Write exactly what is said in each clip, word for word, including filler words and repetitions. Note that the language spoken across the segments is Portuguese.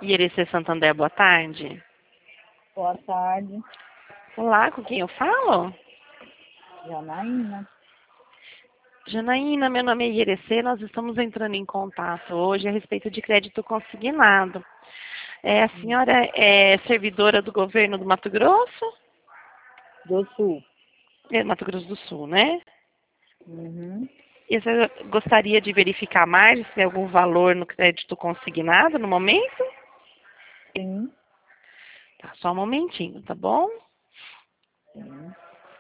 Irecê Santander, boa tarde. Boa tarde. Olá, com quem eu falo? Janaína. Janaína, meu nome é Irecê, nós estamos entrando em contato hoje a respeito de crédito consignado. É, a senhora é servidora do governo do Mato Grosso? Do Sul. É, Mato Grosso do Sul, né? Uhum. E você gostaria de verificar mais se tem algum valor no crédito consignado no momento? Sim. Tá, só um momentinho, tá bom? Sim.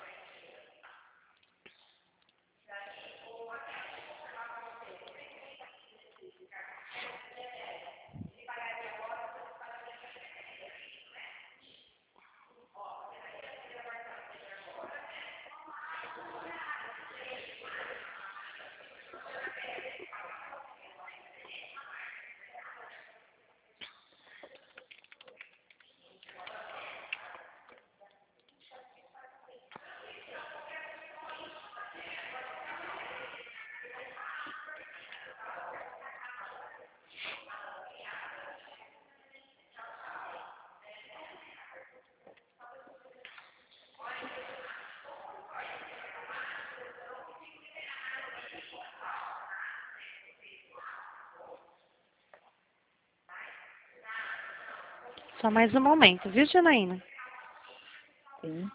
Só mais um momento, viu, Janaína? Sim.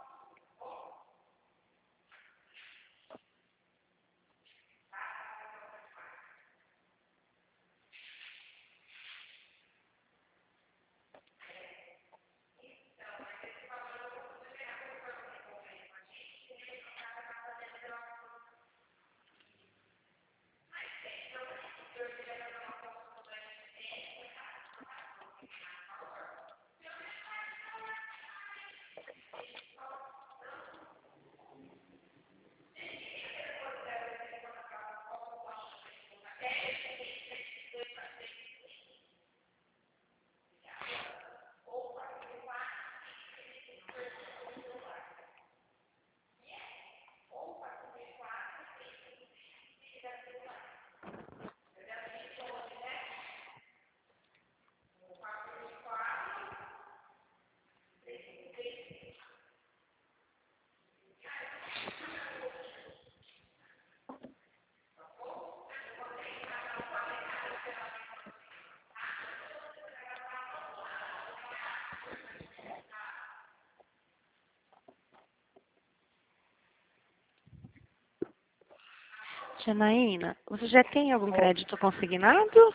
Janaína, você já tem algum crédito consignado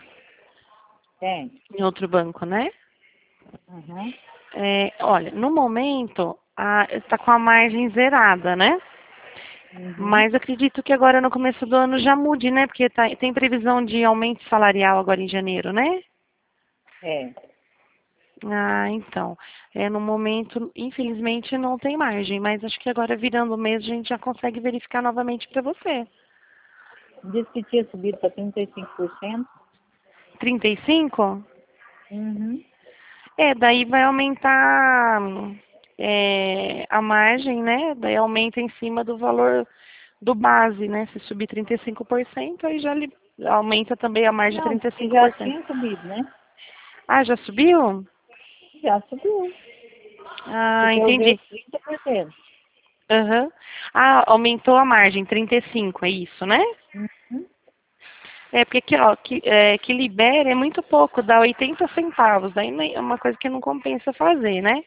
Tem. em outro banco, né? Uhum. É, olha, no momento está com a margem zerada, né? Uhum. Mas acredito que agora no começo do ano já mude, né? Porque tá- tem previsão de aumento salarial agora em janeiro, né? É. Ah, então. É, no momento, infelizmente, não tem margem, mas acho que agora virando o mês a gente já consegue verificar novamente para você. Disse que tinha subido para trinta e cinco por cento. trinta e cinco? Uhum. É, daí vai aumentar é, a margem, né? Daí aumenta em cima do valor do base, né? Se subir trinta e cinco por cento, aí já li- aumenta também a margem de Não, trinta e porque cinco por já cento. tinha subido, né? Ah, já subiu? Já subiu. Ah, Porque eu vi entendi. os trinta por cento. Aham. Ah, aumentou a margem, trinta e cinco, é isso, né? Uhum. É, porque aqui, ó, que, é, que libera é muito pouco, dá oitenta centavos, daí nem- é uma coisa que não compensa fazer, né?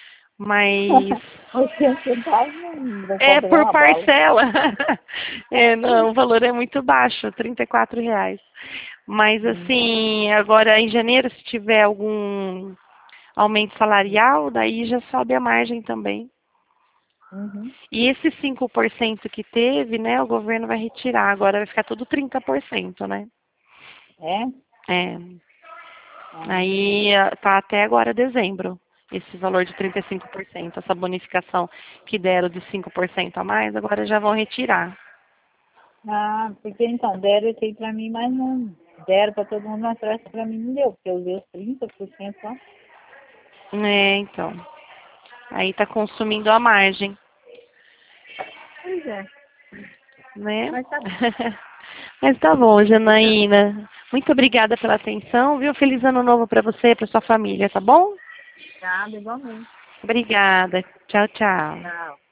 Mas oitenta centavos não vou é comprar por uma bala. parcela. É, não, o valor é muito baixo, trinta e quatro reais. Mas Hum. assim, agora em janeiro, se tiver algum aumento salarial, daí já sobe a margem também. Uhum. E esse cinco por cento que teve, né, o governo vai retirar, agora vai ficar tudo trinta por cento, né? É? É. Ah, Aí ah, tá até agora dezembro, esse valor de trinta e cinco por cento, essa bonificação que deram de cinco por cento a mais, agora já vão retirar. Ah, porque então deram esse aí pra mim, mas não deram pra todo mundo, mas parece que pra mim não deu, porque eu usei os trinta por cento lá. É, então. Aí tá consumindo a margem, Pois é, né? mas tá bom. Mas tá bom, Janaína. Muito obrigada pela atenção, viu? Feliz ano novo para você e para sua família, tá bom? Nada, igualmente. Obrigada. Tchau, tchau. Tchau.